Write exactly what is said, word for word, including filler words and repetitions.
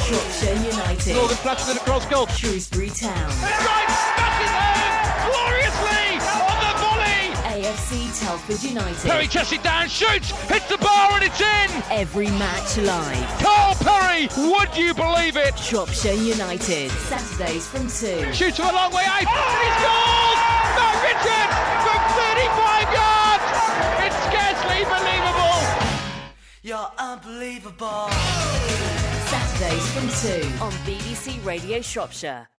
Shropshire United. Northern flashes it across goal. Shrewsbury Town. Right, stuck it home gloriously on the volley. A F C Telford United. Perry chests it down, shoots, hits the bar and it's in. Every match live. Carl Perry, would you believe it? Shropshire United. Saturdays from two. Shoots from a long way out. And he scores! Matt Richards from thirty-five yards. It's scarcely believable. You're unbelievable. Saturdays from two on B B C Radio Shropshire.